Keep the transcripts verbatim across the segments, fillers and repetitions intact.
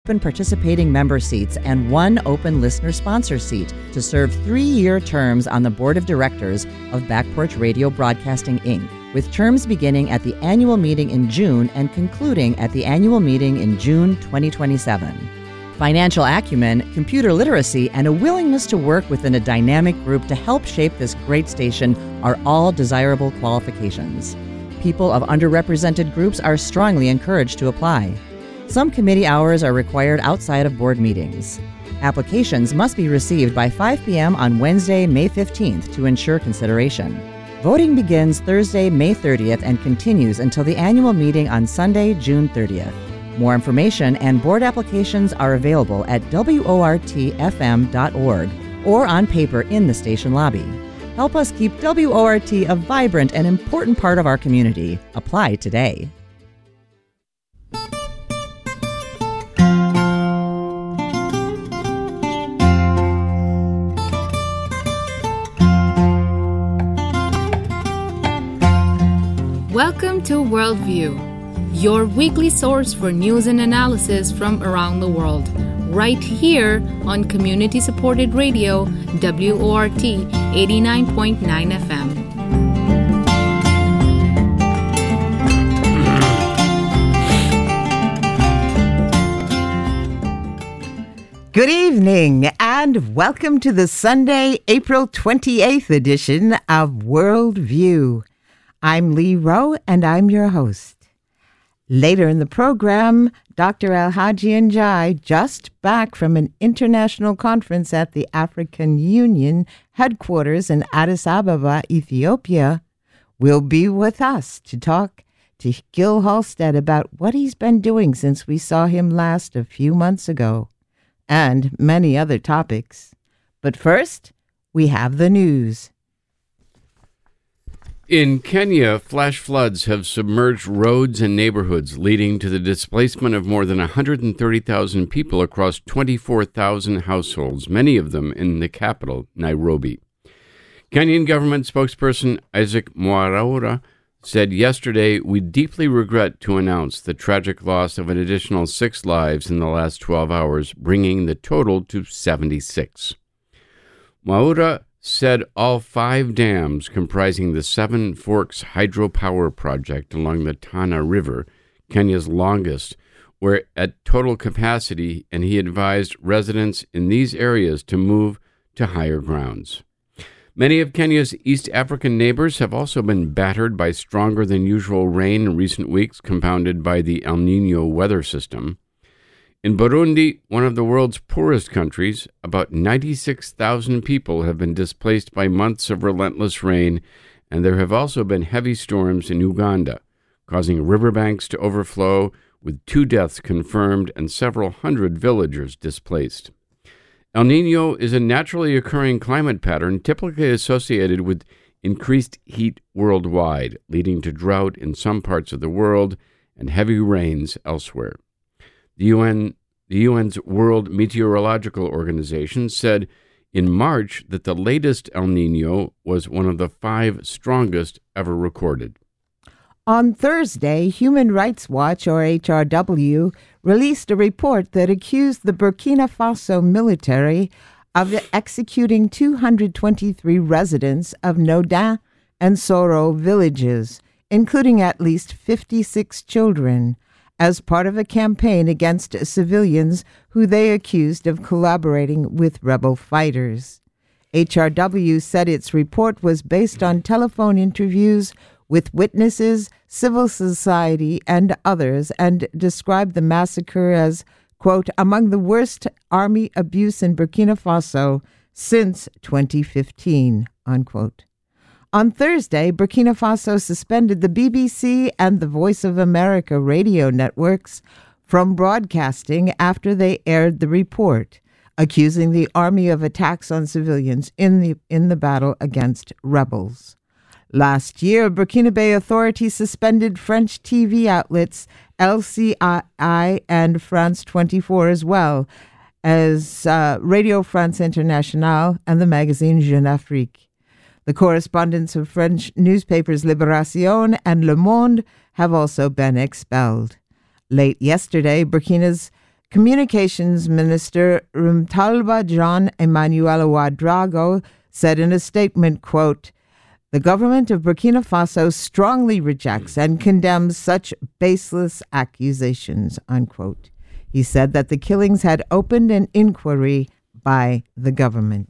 open participating member seats and one open listener sponsor seat to serve three-year terms on the board of directors of Back Porch Radio Broadcasting, Incorporated, with terms beginning at the annual meeting in June and concluding at the annual meeting in June twenty twenty-seven. Financial acumen, computer literacy, and a willingness to work within a dynamic group to help shape this great station are all desirable qualifications. People of underrepresented groups are strongly encouraged to apply. Some committee hours are required outside of board meetings. Applications must be received by five p.m. on Wednesday, May fifteenth to ensure consideration. Voting begins Thursday, May thirtieth and continues until the annual meeting on Sunday, June thirtieth. More information and board applications are available at W O R T F M dot org or on paper in the station lobby. Help us keep W O R T a vibrant and important part of our community. Apply today. Welcome to Worldview, your weekly source for news and analysis from around the world, right here on community-supported radio, W O R T eighty-nine point nine F M. Good evening, and welcome to the Sunday, April twenty-eighth edition of Worldview. I'm Lee Rowe, and I'm your host. Later in the program, Doctor Alhaji Njai, just back from an international conference at the African Union headquarters in Addis Ababa, Ethiopia, will be with us to talk to Gil Halstead about what he's been doing since we saw him last a few months ago, and many other topics. But first, we have the news. In Kenya, flash floods have submerged roads and neighborhoods, leading to the displacement of more than one hundred thirty thousand people across twenty-four thousand households, many of them in the capital, Nairobi. Kenyan government spokesperson Isaac Mwaura said yesterday, "We deeply regret to announce the tragic loss of an additional six lives in the last twelve hours, bringing the total to seventy-six. Mwaura said all five dams comprising the Seven Forks hydropower project along the Tana River, Kenya's longest, were at total capacity, and he advised residents in these areas to move to higher grounds. Many of Kenya's East African neighbors have also been battered by stronger than usual rain in recent weeks, compounded by the El Niño weather system. In Burundi, one of the world's poorest countries, about ninety-six thousand people have been displaced by months of relentless rain, and there have also been heavy storms in Uganda, causing riverbanks to overflow, with two deaths confirmed and several hundred villagers displaced. El Niño is a naturally occurring climate pattern typically associated with increased heat worldwide, leading to drought in some parts of the world and heavy rains elsewhere. The U N, the U N's World Meteorological Organization said in March that the latest El Niño was one of the five strongest ever recorded. On Thursday, Human Rights Watch, or H R W, released a report that accused the Burkina Faso military of executing two hundred twenty-three residents of Nodin and Soro villages, including at least fifty-six children, as part of a campaign against civilians who they accused of collaborating with rebel fighters. H R W said its report was based on telephone interviews with witnesses, civil society, and others, and described the massacre as, quote, among the worst army abuse in Burkina Faso since twenty fifteen, unquote. On Thursday, Burkina Faso suspended the B B C and the Voice of America radio networks from broadcasting after they aired the report, accusing the army of attacks on civilians in the in the battle against rebels. Last year, Burkinabe authorities suspended French T V outlets L C I and France twenty-four, as well as uh, Radio France Internationale and the magazine Jeune Afrique. The correspondents of French newspapers Libération and Le Monde have also been expelled. Late yesterday, Burkina's Communications Minister Rumtalba John Emmanuel Ouedraogo said in a statement, quote, "The government of Burkina Faso strongly rejects and condemns such baseless accusations," unquote. He said that the killings had opened an inquiry by the government.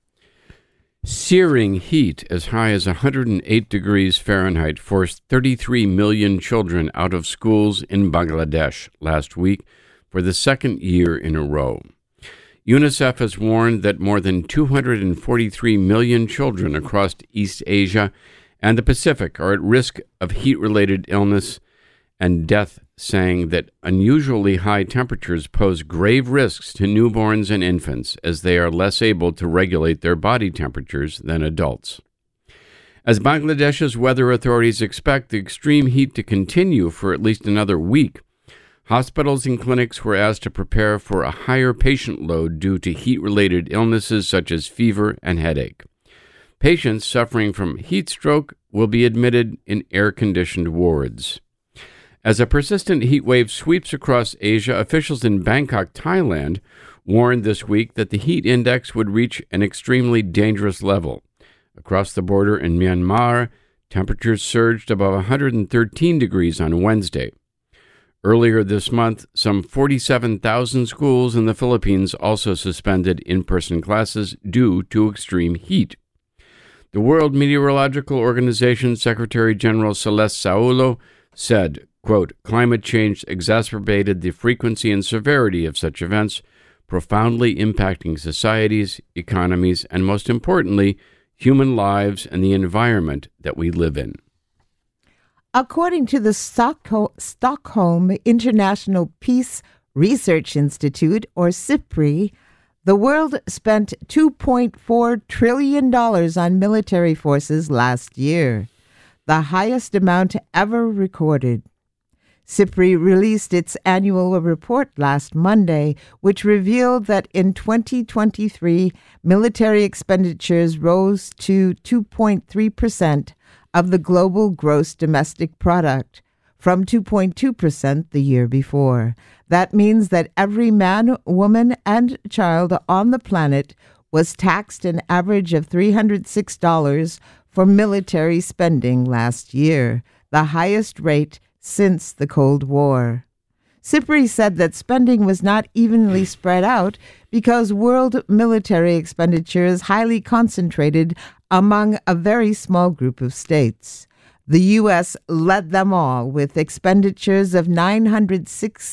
Searing heat as high as one hundred eight degrees Fahrenheit forced thirty-three million children out of schools in Bangladesh last week for the second year in a row. UNICEF has warned that more than two hundred forty-three million children across East Asia and the Pacific are at risk of heat-related illness and death, saying that unusually high temperatures pose grave risks to newborns and infants as they are less able to regulate their body temperatures than adults. As Bangladesh's weather authorities expect the extreme heat to continue for at least another week, hospitals and clinics were asked to prepare for a higher patient load due to heat-related illnesses such as fever and headache. Patients suffering from heat stroke will be admitted in air-conditioned wards. As a persistent heat wave sweeps across Asia, officials in Bangkok, Thailand, warned this week that the heat index would reach an extremely dangerous level. Across the border in Myanmar, temperatures surged above one hundred thirteen degrees on Wednesday. Earlier this month, some forty-seven thousand schools in the Philippines also suspended in-person classes due to extreme heat. The World Meteorological Organization Secretary General Celeste Saulo said, quote, "Climate change exacerbated the frequency and severity of such events, profoundly impacting societies, economies, and most importantly, human lives and the environment that we live in." According to the Stockho- Stockholm International Peace Research Institute, or SIPRI, the world spent two point four trillion dollars on military forces last year, the highest amount ever recorded. SIPRI released its annual report last Monday, which revealed that in twenty twenty-three, military expenditures rose to two point three percent of the global gross domestic product, from two point two percent the year before. That means that every man, woman, and child on the planet was taxed an average of three hundred six dollars for military spending last year, the highest rate since the Cold War. SIPRI said that spending was not evenly spread out because world military expenditure is highly concentrated among a very small group of states. The U S led them all with expenditures of nine hundred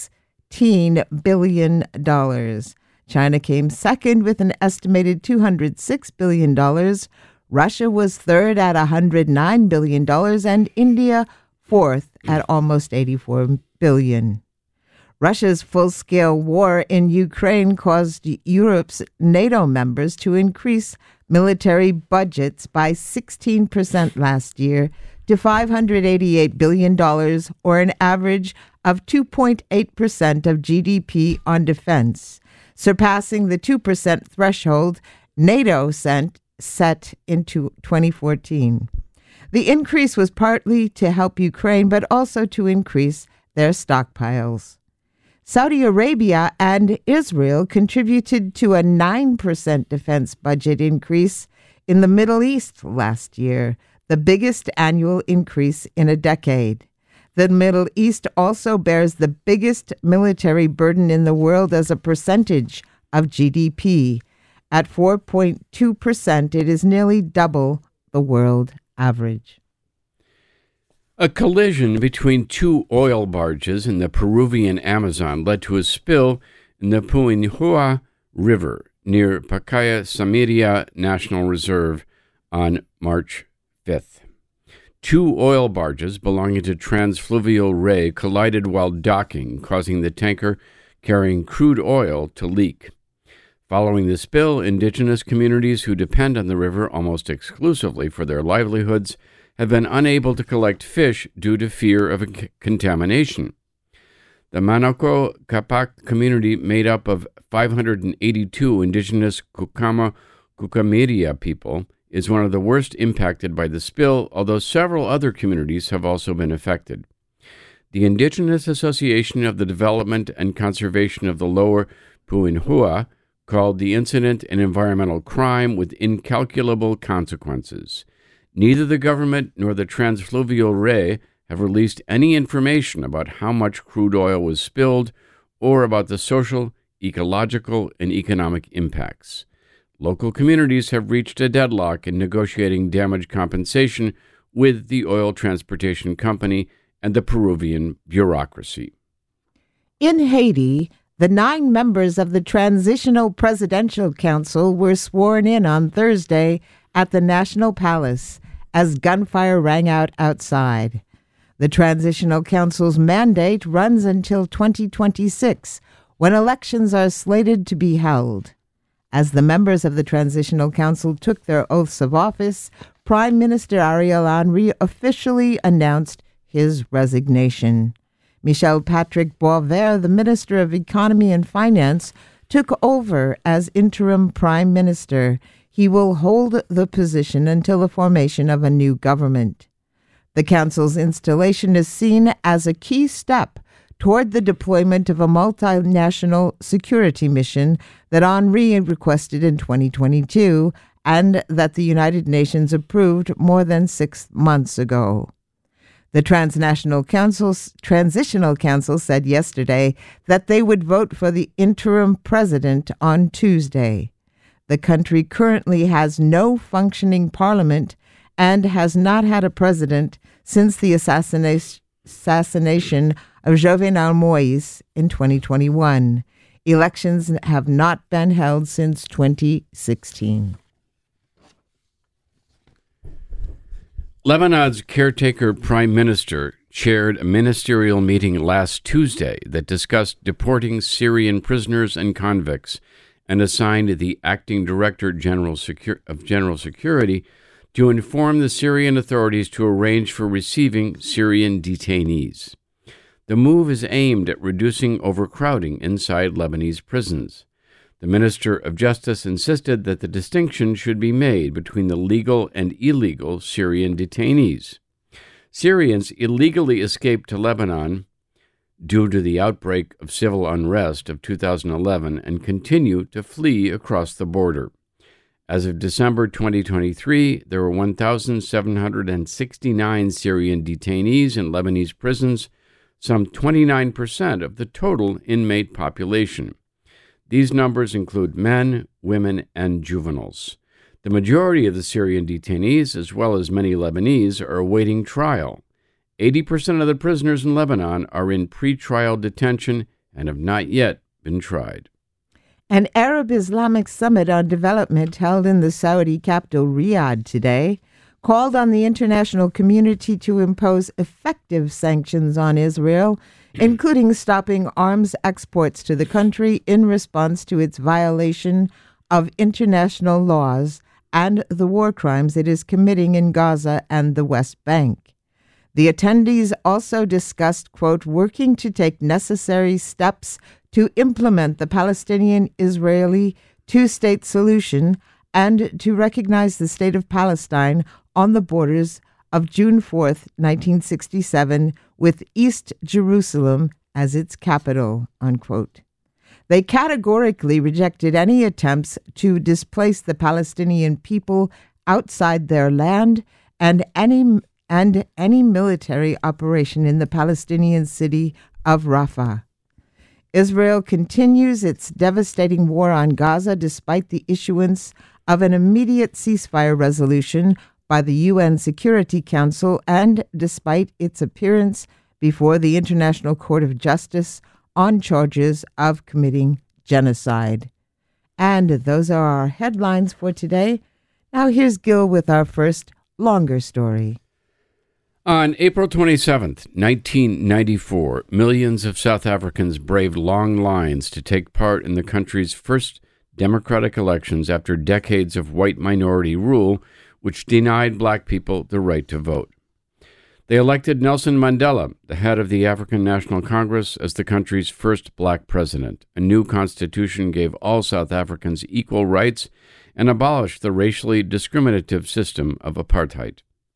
sixteen billion dollars. China came second with an estimated two hundred six billion dollars. Russia was third at one hundred nine billion dollars, and India fourth at almost eighty-four billion dollars. Russia's full-scale war in Ukraine caused Europe's NATO members to increase military budgets by sixteen percent last year to five hundred eighty-eight billion dollars, or an average of two point eight percent of G D P on defense, surpassing the two percent threshold NATO sent, set into twenty fourteen. The increase was partly to help Ukraine, but also to increase their stockpiles. Saudi Arabia and Israel contributed to a nine percent defense budget increase in the Middle East last year, the biggest annual increase in a decade. The Middle East also bears the biggest military burden in the world as a percentage of G D P. At four point two percent, it is nearly double the world average. A collision between two oil barges in the Peruvian Amazon led to a spill in the Puinhua River near Pacaya Samiria National Reserve on March fifth. Two oil barges belonging to Transfluvial Ray collided while docking, causing the tanker carrying crude oil to leak. Following the spill, indigenous communities who depend on the river almost exclusively for their livelihoods have been unable to collect fish due to fear of c- contamination. The Manaco Capac community, made up of five hundred eighty-two indigenous Cucama Cucamiria people, is one of the worst impacted by the spill, although several other communities have also been affected. The Indigenous Association of the Development and Conservation of the Lower Puinhua called the incident an environmental crime with incalculable consequences. Neither the government nor the Transfluvial Ray have released any information about how much crude oil was spilled or about the social, ecological, and economic impacts. Local communities have reached a deadlock in negotiating damage compensation with the oil transportation company and the Peruvian bureaucracy. In Haiti, the nine members of the Transitional Presidential Council were sworn in on Thursday at the National Palace as gunfire rang out outside. The Transitional Council's mandate runs until twenty twenty-six, when elections are slated to be held. As the members of the Transitional Council took their oaths of office, Prime Minister Ariel Henry officially announced his resignation. Michel Patrick Boisvert, the Minister of Economy and Finance, took over as interim Prime Minister. He will hold the position until the formation of a new government. The Council's installation is seen as a key step toward the deployment of a multinational security mission that Henry requested in twenty twenty-two and that the United Nations approved more than six months ago. The Transnational Council's Transitional Council said yesterday that they would vote for the interim president on Tuesday. The country currently has no functioning parliament and has not had a president since the assassination assassination of Jovenel Moïse in twenty twenty-one. Elections have not been held since twenty sixteen. Lebanon's caretaker prime minister chaired a ministerial meeting last Tuesday that discussed deporting Syrian prisoners and convicts and assigned the acting director general Secur- of General Security to inform the Syrian authorities to arrange for receiving Syrian detainees. The move is aimed at reducing overcrowding inside Lebanese prisons. The Minister of Justice insisted that the distinction should be made between the legal and illegal Syrian detainees. Syrians illegally escaped to Lebanon due to the outbreak of civil unrest of two thousand eleven and continue to flee across the border. As of December twenty twenty-three, there were one thousand seven hundred sixty-nine Syrian detainees in Lebanese prisons, some twenty-nine percent of the total inmate population. These numbers include men, women, and juveniles. The majority of the Syrian detainees, as well as many Lebanese, are awaiting trial. eighty percent of the prisoners in Lebanon are in pre-trial detention and have not yet been tried. An Arab Islamic summit on development held in the Saudi capital Riyadh today called on the international community to impose effective sanctions on Israel, including stopping arms exports to the country in response to its violation of international laws and the war crimes it is committing in Gaza and the West Bank. The attendees also discussed, quote, working to take necessary steps to implement the Palestinian-Israeli two-state solution and to recognize the state of Palestine on the borders of June fourth, nineteen sixty-seven, with East Jerusalem as its capital, unquote. They categorically rejected any attempts to displace the Palestinian people outside their land and any and any military operation in the Palestinian city of Rafah. Israel continues its devastating war on Gaza despite the issuance of an immediate ceasefire resolution by the U N Security Council and despite its appearance before the International Court of Justice on charges of committing genocide. And those are our headlines for today. Now here's Gil with our first longer story. On April twenty-seventh, nineteen ninety-four, millions of South Africans braved long lines to take part in the country's first democratic elections after decades of white minority rule, which denied black people the right to vote. They elected Nelson Mandela, the head of the African National Congress, as the country's first black president. A new constitution gave all South Africans equal rights and abolished the racially discriminative system of apartheid.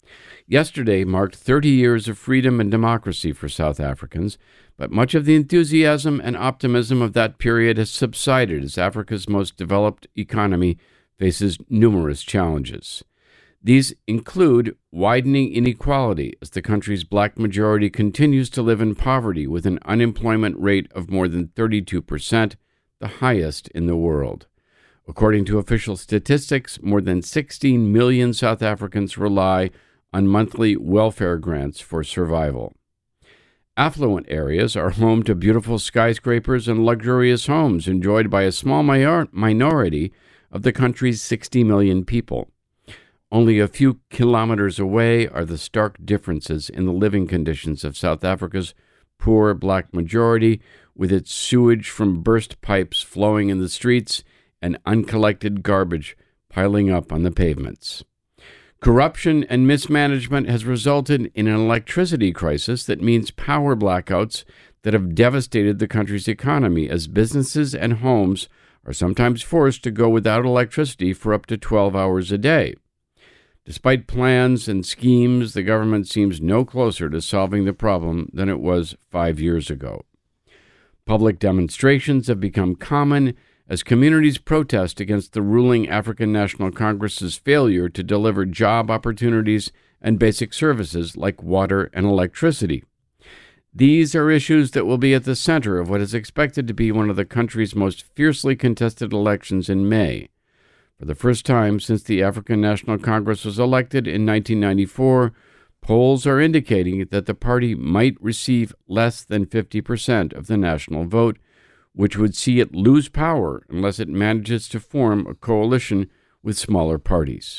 Yesterday marked thirty years of freedom and democracy for South Africans, but much of the enthusiasm and optimism of that period has subsided as Africa's most developed economy faces numerous challenges. These include widening inequality as the country's black majority continues to live in poverty with an unemployment rate of more than thirty-two percent, the highest in the world. According to official statistics, more than sixteen million South Africans rely on monthly welfare grants for survival. Affluent areas are home to beautiful skyscrapers and luxurious homes enjoyed by a small minor- minority of the country's sixty million people. Only a few kilometers away are the stark differences in the living conditions of South Africa's poor black majority, with its sewage from burst pipes flowing in the streets and uncollected garbage piling up on the pavements. Corruption and mismanagement has resulted in an electricity crisis that means power blackouts that have devastated the country's economy as businesses and homes are sometimes forced to go without electricity for up to twelve hours a day. Despite plans and schemes, the government seems no closer to solving the problem than it was five years ago. Public demonstrations have become common as communities protest against the ruling African National Congress's failure to deliver job opportunities and basic services like water and electricity. These are issues that will be at the center of what is expected to be one of the country's most fiercely contested elections in May. For the first time since the African National Congress was elected in nineteen ninety-four, polls are indicating that the party might receive less than fifty percent of the national vote, which would see it lose power unless it manages to form a coalition with smaller parties.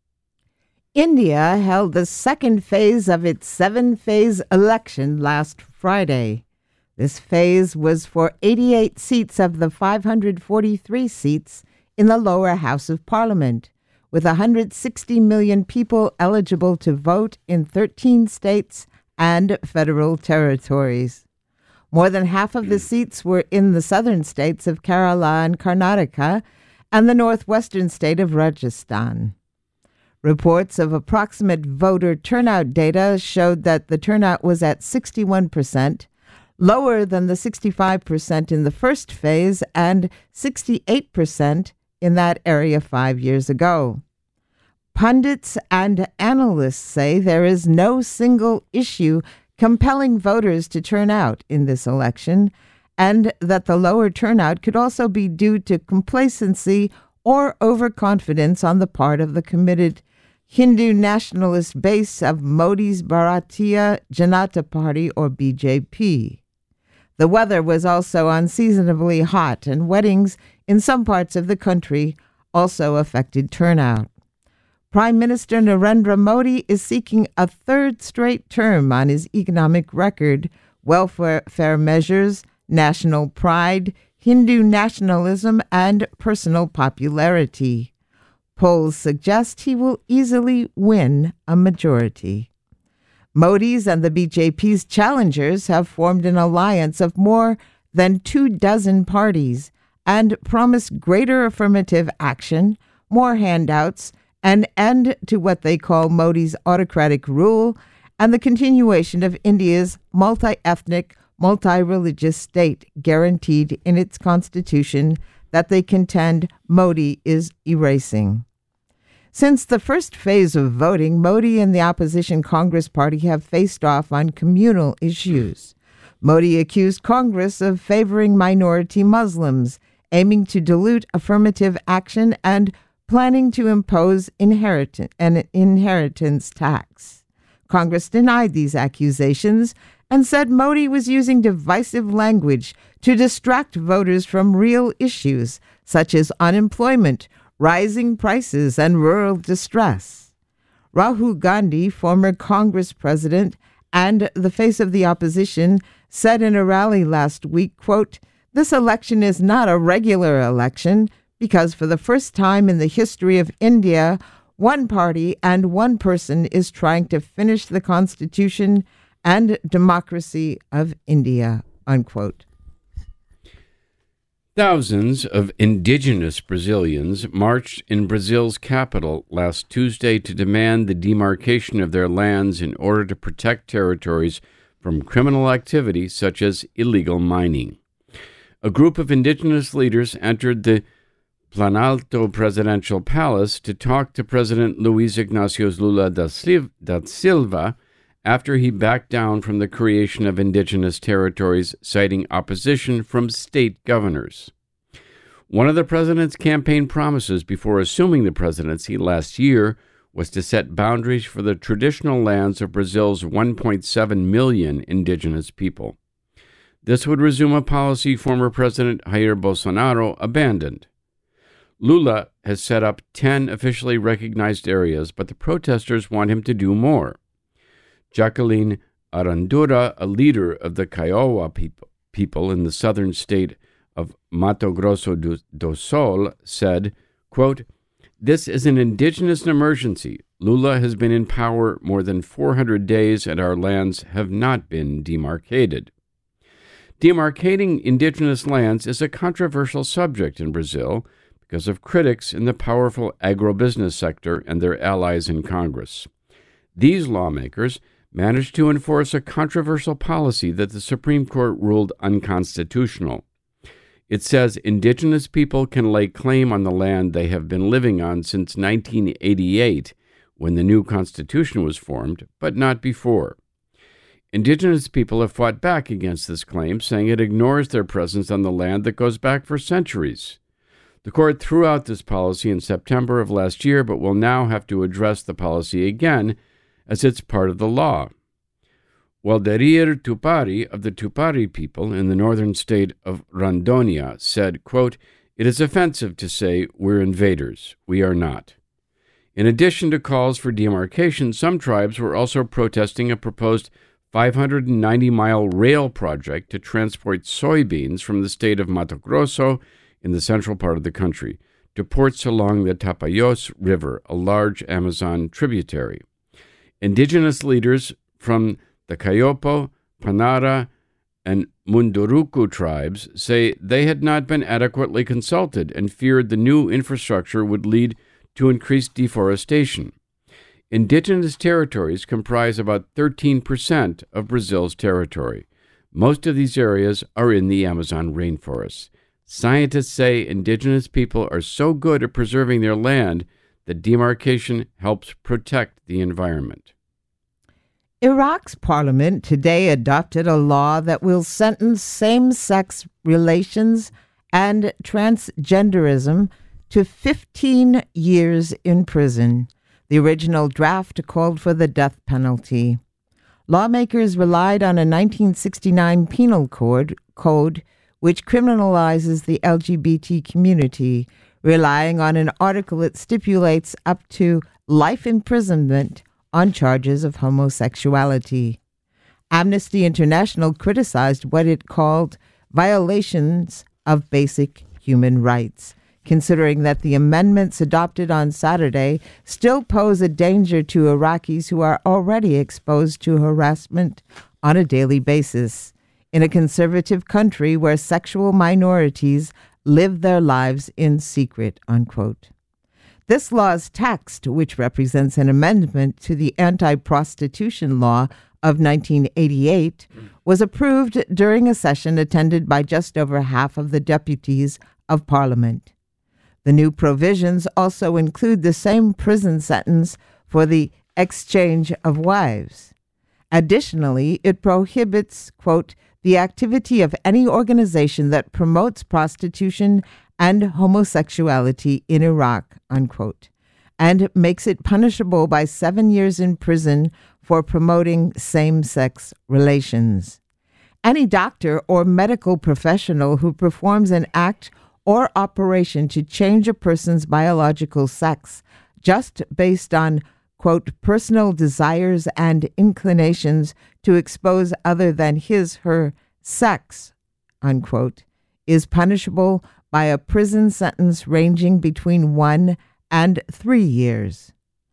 India held the second phase of its seven-phase election last Friday. This phase was for eighty-eight seats of the five hundred forty-three seats in the lower house of parliament, with one hundred sixty million people eligible to vote in thirteen states and federal territories. More than half of the seats were in the southern states of Kerala and Karnataka and the northwestern state of Rajasthan. Reports of approximate voter turnout data showed that the turnout was at sixty-one percent, lower than the sixty-five percent in the first phase and sixty-eight percent in that area five years ago. Pundits and analysts say there is no single issue compelling voters to turn out in this election, and that the lower turnout could also be due to complacency or overconfidence on the part of the committed Hindu nationalist base of Modi's Bharatiya Janata Party, or B J P. The weather was also unseasonably hot, and weddings in some parts of the country also affected turnout. Prime Minister Narendra Modi is seeking a third straight term on his economic record, welfare measures, national pride, Hindu nationalism, and personal popularity. Polls suggest he will easily win a majority. Modi's and the B J P's challengers have formed an alliance of more than two dozen parties and promise greater affirmative action, more handouts, an end to what they call Modi's autocratic rule, and the continuation of India's multi-ethnic, multi-religious state guaranteed in its constitution that they contend Modi is erasing. Since the first phase of voting, Modi and the opposition Congress Party have faced off on communal issues. Modi accused Congress of favoring minority Muslims, aiming to dilute affirmative action, and planning to impose inherit- an inheritance tax. Congress denied these accusations and said Modi was using divisive language to distract voters from real issues such as unemployment, rising prices, and rural distress. Rahul Gandhi, former Congress president and the face of the opposition, said in a rally last week, quote, "This election is not a regular election because for the first time in the history of India, one party and one person is trying to finish the constitution and democracy of India," unquote. Thousands of indigenous Brazilians marched in Brazil's capital last Tuesday to demand the demarcation of their lands in order to protect territories from criminal activity such as illegal mining. A group of indigenous leaders entered the Planalto Presidential Palace to talk to President Luiz Inácio Lula da Silva after he backed down from the creation of indigenous territories, citing opposition from state governors. One of the president's campaign promises before assuming the presidency last year was to set boundaries for the traditional lands of Brazil's one point seven million indigenous people. This would resume a policy former President Jair Bolsonaro abandoned. Lula has set up ten officially recognized areas, but the protesters want him to do more. Jacqueline Arandura, a leader of the Kiowa people, people in the southern state of Mato Grosso do, do Sul, said, quote, "This is an indigenous emergency. Lula has been in power more than four hundred days and our lands have not been demarcated." Demarcating indigenous lands is a controversial subject in Brazil because of critics in the powerful agribusiness sector and their allies in Congress. These lawmakers managed to enforce a controversial policy that the Supreme Court ruled unconstitutional. It says indigenous people can lay claim on the land they have been living on since nineteen eighty-eight, when the new Constitution was formed, but not before. Indigenous people have fought back against this claim, saying it ignores their presence on the land that goes back for centuries. The court threw out this policy in September of last year, but will now have to address the policy again as it's part of the law. Walderir Tupari of the Tupari people in the northern state of Rondônia said, quote, "It is offensive to say we're invaders. We are not." In addition to calls for demarcation, some tribes were also protesting a proposed five hundred ninety mile rail project to transport soybeans from the state of Mato Grosso in the central part of the country to ports along the Tapajós River, a large Amazon tributary. Indigenous leaders from the Kayopo, Panara, and Munduruku tribes say they had not been adequately consulted and feared the new infrastructure would lead to increased deforestation. Indigenous territories comprise about thirteen percent of Brazil's territory. Most of these areas are in the Amazon rainforest. Scientists say indigenous people are so good at preserving their land that demarcation helps protect the environment. Iraq's parliament today adopted a law that will sentence same-sex relations and transgenderism to fifteen years in prison. The original draft called for the death penalty. Lawmakers relied on a nineteen sixty-nine penal code, code which criminalizes the L G B T community, relying on an article that stipulates up to life imprisonment on charges of homosexuality. Amnesty International criticized what it called violations of basic human rights, considering that the amendments adopted on Saturday still pose a danger to Iraqis who are already exposed to harassment on a daily basis in a conservative country where sexual minorities live their lives in secret, unquote. This law's text, which represents an amendment to the anti-prostitution law of nineteen eighty-eight, was approved during a session attended by just over half of the deputies of Parliament. The new provisions also include the same prison sentence for the exchange of wives. Additionally, it prohibits, quote, the activity of any organization that promotes prostitution and homosexuality in Iraq, unquote, and makes it punishable by seven years in prison for promoting same-sex relations. Any doctor or medical professional who performs an act or operation to change a person's biological sex just based on, quote, personal desires and inclinations to expose other than his, her sex, unquote, is punishable by a prison sentence ranging between one and three years.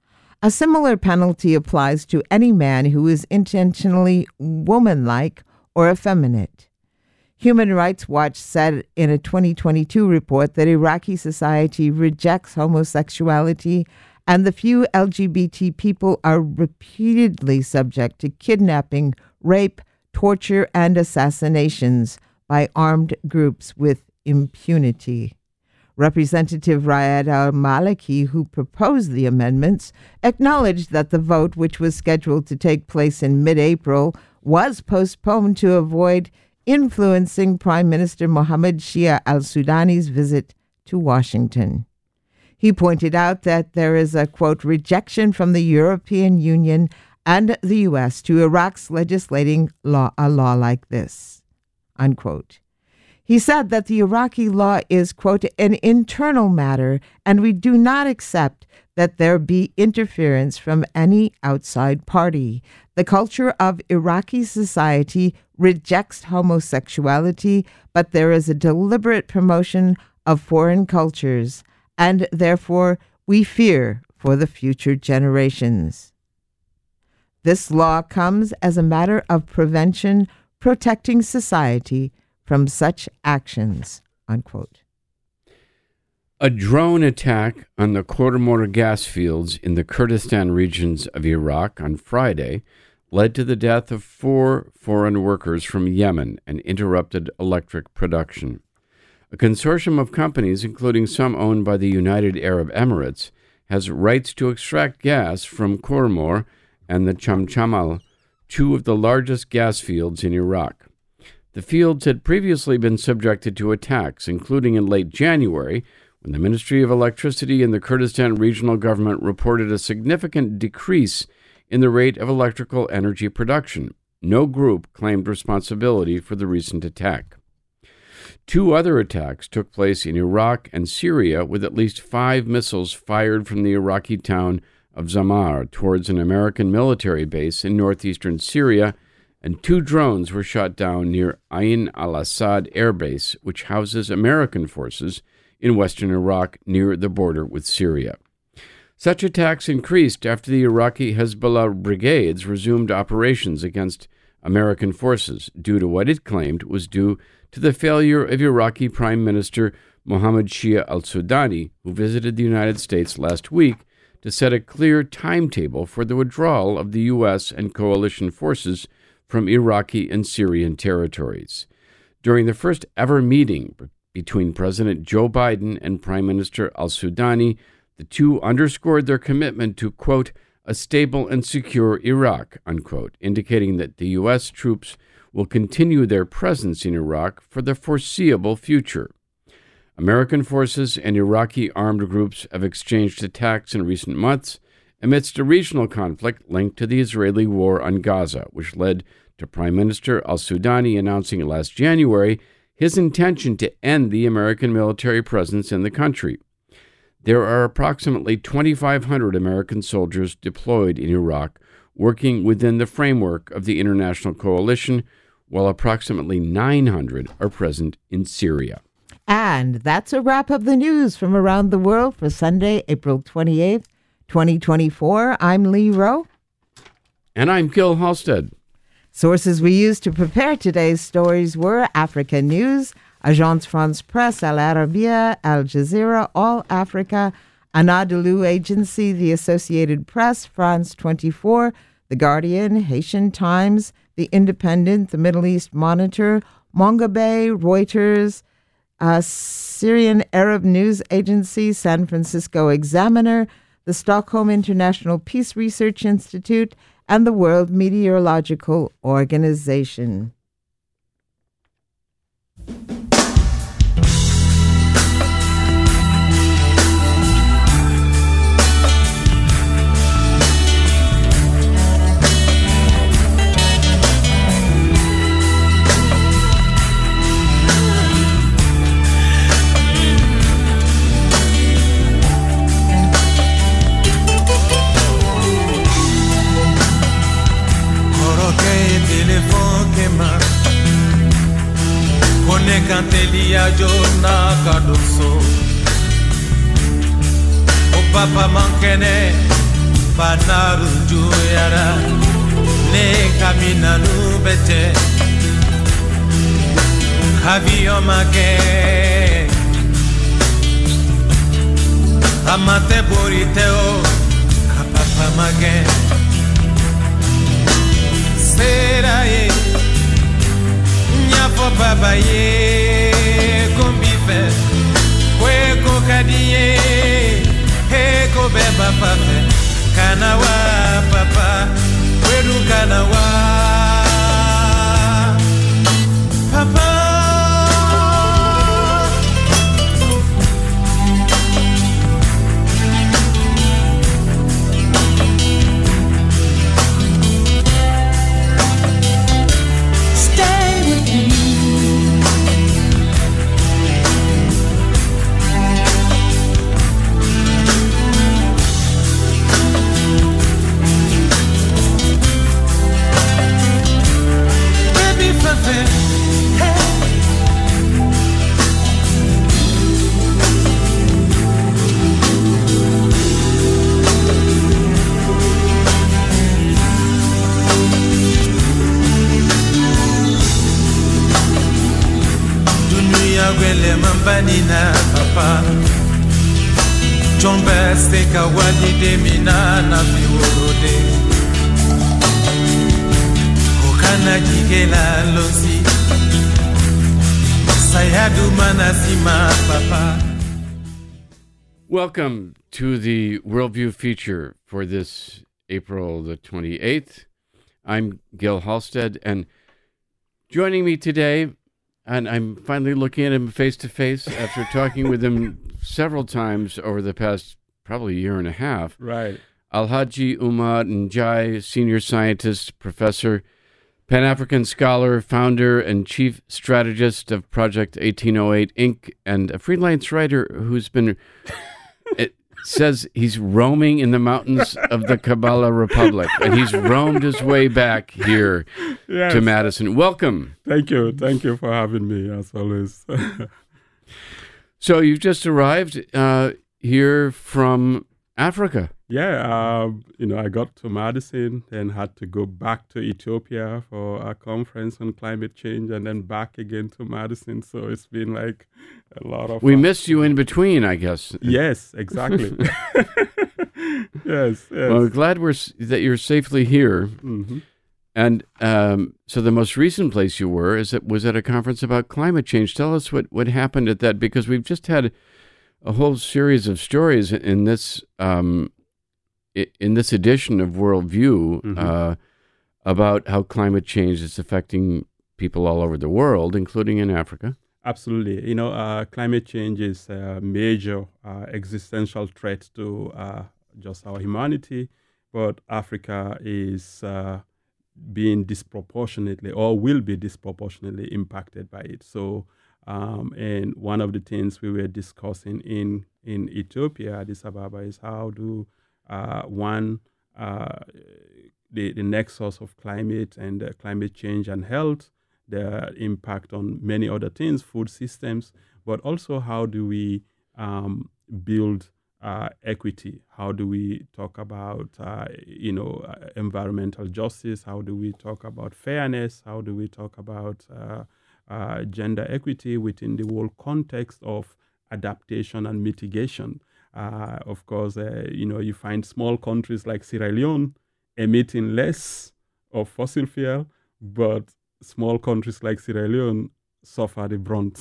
A similar penalty applies to any man who is intentionally womanlike or effeminate. Human Rights Watch said in a twenty twenty-two report that Iraqi society rejects homosexuality and the few L G B T people are repeatedly subject to kidnapping, rape, torture, and assassinations by armed groups with impunity. Representative Riyad al-Maliki, who proposed the amendments, acknowledged that the vote, which was scheduled to take place in mid-April, was postponed to avoid influencing Prime Minister Mohammed Shia al-Sudani's visit to Washington. He pointed out that there is a, quote, rejection from the European Union and the U S to Iraq's legislating law, a law like this, unquote. He said that the Iraqi law is, quote, an internal matter, and we do not accept that there be interference from any outside party. The culture of Iraqi society rejects homosexuality, but there is a deliberate promotion of foreign cultures, and therefore we fear for the future generations. This law comes as a matter of prevention, protecting society from such actions, unquote. A drone attack on the Khorramor gas fields in the Kurdistan regions of Iraq on Friday led to the death of four foreign workers from Yemen and interrupted electric production. A consortium of companies, including some owned by the United Arab Emirates, has rights to extract gas from Khorramor and the Chamchamal, two of the largest gas fields in Iraq. The fields had previously been subjected to attacks, including in late January, when the Ministry of Electricity and the Kurdistan Regional Government reported a significant decrease in the rate of electrical energy production. No group claimed responsibility for the recent attack. Two other attacks took place in Iraq and Syria, with at least five missiles fired from the Iraqi town of Zamar towards an American military base in northeastern Syria, and two drones were shot down near Ain al-Assad Air Base, which houses American forces in western Iraq near the border with Syria. Such attacks increased after the Iraqi Hezbollah brigades resumed operations against American forces due to what it claimed was due to the failure of Iraqi Prime Minister Mohammed Shia al-Sudani, who visited the United States last week to set a clear timetable for the withdrawal of the U S and coalition forces from Iraqi and Syrian territories. During the first ever meeting between President Joe Biden and Prime Minister al-Sudani, the two underscored their commitment to, quote, a stable and secure Iraq, unquote, indicating that the U S troops will continue their presence in Iraq for the foreseeable future. American forces and Iraqi armed groups have exchanged attacks in recent months amidst a regional conflict linked to the Israeli war on Gaza, which led to Prime Minister al-Sudani announcing last January his intention to end the American military presence in the country. There are approximately twenty-five hundred American soldiers deployed in Iraq, working within the framework of the international coalition, while approximately nine hundred are present in Syria. And that's a wrap of the news from around the world for Sunday, April twenty-eighth, twenty twenty-four. I'm Lee Rowe. And I'm Gil Halstead. Sources we used to prepare today's stories were Africa News, Agence France Presse, Al Arabiya, Al Jazeera, All Africa, Anadolu Agency, The Associated Press, France twenty-four, The Guardian, Haitian Times, The Independent, The Middle East Monitor, Mongabe, Reuters, uh, Syrian Arab News Agency, San Francisco Examiner, the Stockholm International Peace Research Institute, and the World Meteorological Organization. Cantelia Jona Cardoso O Papa Mankene Panaru Juyara Ne Kamina Nubete Avion make Amate boriteo Kapapa make Seraye Nyafo baba ye Kombife Kwe kokadiye He ko beba pape Kanawa papa Kwedu kanawa Papa Gwele mambanina papa Chomba seka walide mina na biworode Kokana jigela losi Sayadu manasima papa. Welcome to the Worldview feature for this April the twenty-eighth. I'm Gil Halstead, and joining me today, and I'm finally looking at him face to face after talking with him several times over the past probably year and a half. Right. Alhaji Umar Njai, senior scientist, professor, Pan-African scholar, founder, and chief strategist of Project eighteen oh eight Incorporated, and a freelance writer who's been, it says he's roaming in the mountains of the Kabbalah Republic, and he's roamed his way back here Yes. to Madison. Welcome. Thank you. Thank you for having me, as always. So you've just arrived uh, here from Africa. yeah, um, you know, I got to Madison, then had to go back to Ethiopia for a conference on climate change, and then back again to Madison. So it's been like a lot of... We uh, missed you in between, I guess. Yes, exactly. yes, yes. Well, we're glad we're s- that you're safely here. hmm And um, so the most recent place you were is it was at a conference about climate change. Tell us what, what happened at that, because we've just had a whole series of stories in this um, i- in this edition of Worldview Mhm. uh, about how climate change is affecting people all over the world, including in Africa. Absolutely. You know, uh, climate change is a major uh, existential threat to uh, just our humanity, but Africa is uh, being disproportionately or will be disproportionately impacted by it. So, um, and one of the things we were discussing in, in Ethiopia, Addis Ababa, is how do uh, one, uh, the, the nexus of climate and uh, climate change and health, the impact on many other things, food systems, but also how do we um, build uh, equity? How do we talk about, uh, you know, uh, environmental justice? How do we talk about fairness? How do we talk about uh, uh, gender equity within the whole context of adaptation and mitigation? Uh, of course, uh, you know, you find small countries like Sierra Leone emitting less of fossil fuel, but small countries like Sierra Leone suffer the brunt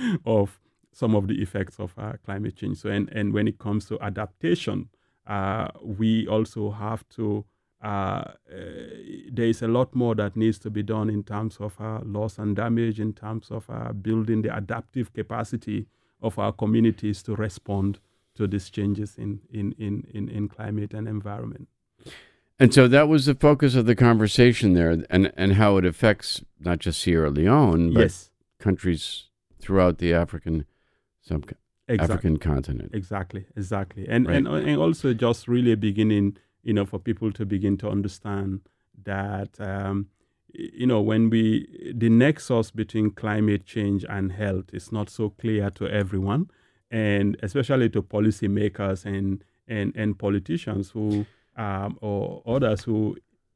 of some of the effects of uh, climate change. So, and, and when it comes to adaptation, uh, we also have to, uh, uh, there is a lot more that needs to be done in terms of uh, loss and damage, in terms of uh, building the adaptive capacity of our communities to respond to these changes in, in, in, in, in climate and environment. And so that was the focus of the conversation there, and, and how it affects not just Sierra Leone, but Yes, countries throughout the African sub exactly. African continent. Exactly, exactly. And, Right. and and also just really beginning, you know, for people to begin to understand that, um, y- you know, when we, the nexus between climate change and health is not so clear to everyone, and especially to policymakers and, and, and politicians who, um, or others who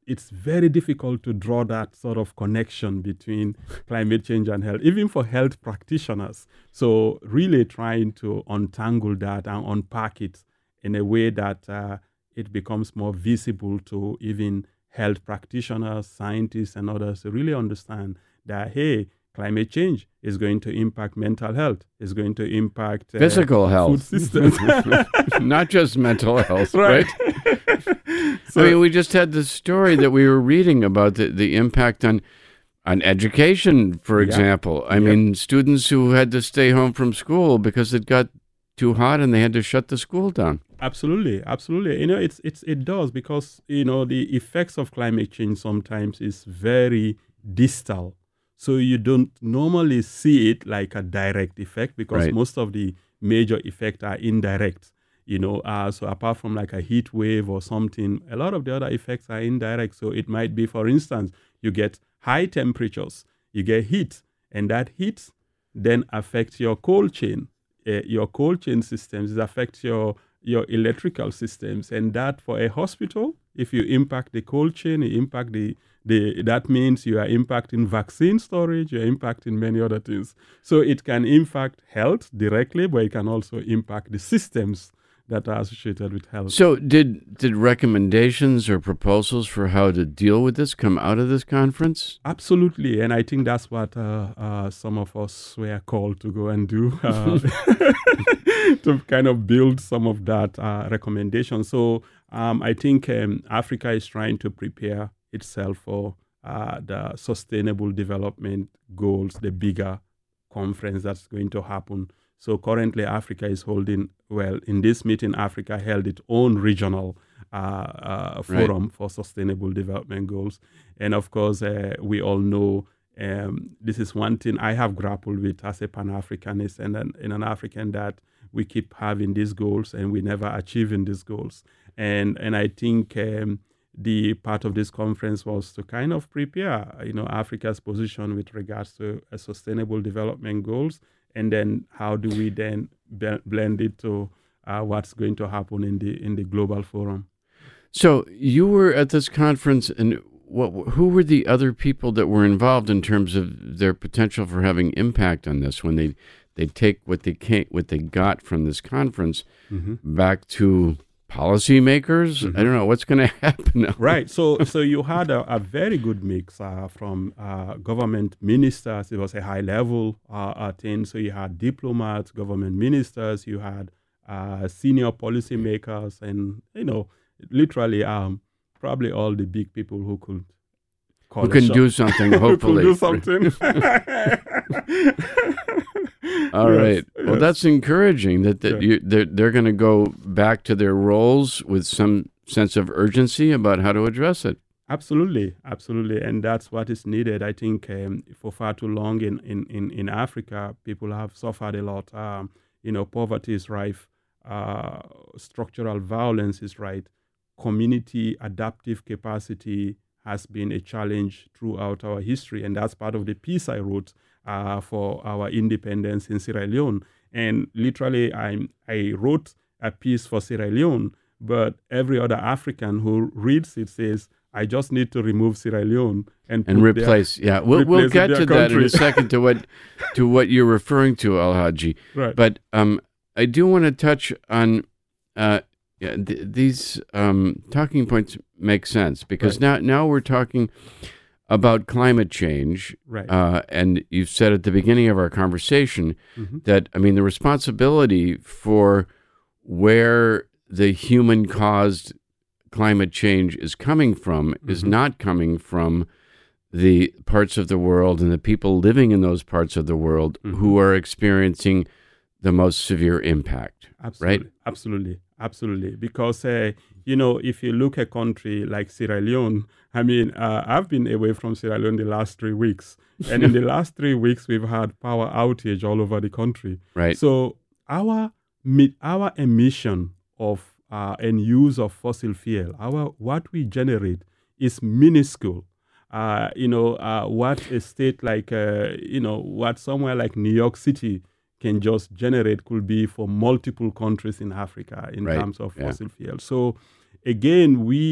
it's very difficult to draw that sort of connection between climate change and health, even for health practitioners. So really trying to untangle that and unpack it in a way that uh, it becomes more visible to even health practitioners, scientists, and others to really understand that, hey, climate change is going to impact mental health, is going to impact uh, physical health, food systems. not just mental health, Right. right? So- I mean, we just had this story that we were reading about the, the impact on on education, for Yeah. example. I Yep. mean, students who had to stay home from school because it got too hot and they had to shut the school down. Absolutely, absolutely. You know, it's it's it does because you know the effects of climate change sometimes is very distal, so you don't normally see it like a direct effect because Right. most of the major effects are indirect. You know, uh, so apart from like a heat wave or something, a lot of the other effects are indirect. So it might be, for instance, you get high temperatures, you get heat, and that heat then affects your cold chain. Uh, your cold chain systems, it affects your your electrical systems, and that for a hospital, if you impact the cold chain, you impact the the that means you are impacting vaccine storage, you're impacting many other things. So it can impact health directly, but it can also impact the systems that are associated with health. So did did recommendations or proposals for how to deal with this come out of this conference? Absolutely, and I think that's what uh, uh, some of us were called to go and do, uh, to kind of build some of that uh, recommendation. So um, I think um, Africa is trying to prepare itself for uh, the Sustainable Development Goals, the bigger conference that's going to happen. So currently Africa is holding, well, in this meeting, Africa held its own regional uh, uh, forum right. for Sustainable Development Goals. And of course, uh, we all know um, this is one thing I have grappled with as a Pan-Africanist and an, and an African, that we keep having these goals and we never achieving these goals. And and I think um, the part of this conference was to kind of prepare, you know, Africa's position with regards to uh, Sustainable Development Goals. And then how do we then be- blend it to uh, what's going to happen in the in the global forum? So you were at this conference, and what? Who were the other people that were involved in terms of their potential for having impact on this when they they take what they came, what they got from this conference mm-hmm. back to policymakers? Mm-hmm. I don't know what's going to happen now. Right. So so you had a, a very good mix uh, from uh, government ministers. It was a high level uh, thing. So you had diplomats, government ministers, you had uh, senior policymakers, and, you know, literally um, probably all the big people who could call who can shot. do something, hopefully. Who could do something. All yes, right. yes. Well, that's encouraging that, that yeah. you, they're, they're going to go back to their roles with some sense of urgency about how to address it. Absolutely, absolutely. And that's what is needed. I think um, for far too long in, in, in, in Africa, people have suffered a lot. Um, you know, poverty is rife, uh, structural violence is right, community adaptive capacity has been a challenge throughout our history. And that's part of the piece I wrote Uh, for our independence in Sierra Leone. And literally, I I wrote a piece for Sierra Leone, but every other African who reads it says, I just need to remove Sierra Leone and, and replace. Their, yeah, we'll, replace we'll get to that country. in a second to what to what you're referring to, Alhaji. Right. But um, I do want to touch on uh, yeah, th- these um, talking points make sense because right. now now we're talking about climate change, right? Uh, and you've said at the beginning of our conversation mm-hmm. that, I mean, the responsibility for where the human-caused climate change is coming from mm-hmm. is not coming from the parts of the world and the people living in those parts of the world mm-hmm. who are experiencing the most severe impact, absolutely, right? Absolutely, absolutely. Because, uh, you know, if you look at a country like Sierra Leone, I mean, uh, I've been away from Sierra Leone the last three weeks. And in the last three weeks, we've had power outage all over the country. Right. So our our emission of uh, and use of fossil fuel, our what we generate is minuscule. Uh, you know, uh, what a state like, uh, you know, what somewhere like New York City can just generate could be for multiple countries in Africa in right. terms of yeah. fossil fuel. So again, we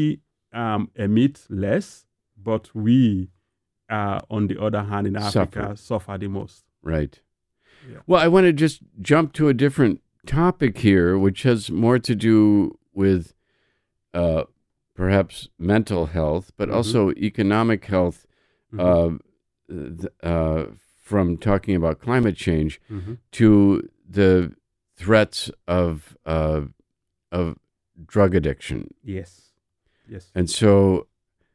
um, emit less, but we, uh, on the other hand, in Africa, Suffer. suffer the most. Right. Yeah. Well, I want to just jump to a different topic here, which has more to do with uh, perhaps mental health, but Mhm. also economic health. Mhm. Uh, th- uh, from talking about climate change Mhm. to the threats of uh, of drug addiction. Yes. Yes. And so,